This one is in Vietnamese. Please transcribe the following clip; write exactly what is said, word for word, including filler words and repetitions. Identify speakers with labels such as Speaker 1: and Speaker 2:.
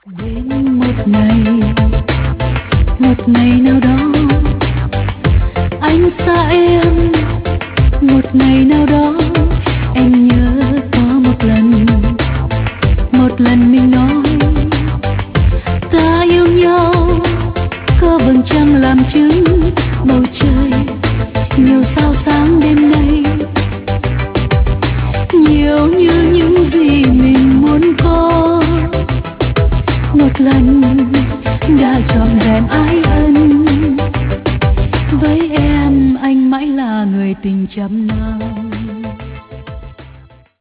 Speaker 1: Đến một ngày, một ngày nào đó anh xa em, một ngày nào đó em nhớ có một lần, một lần mình nói ta yêu nhau, có vầng trăng làm chứng bầu trời nhiều sao sáng đêm nay, nhiều như những gì mình muốn có. Một lần đã trọn vẹn ái ân, với em anh mãi là người tình trăm năm.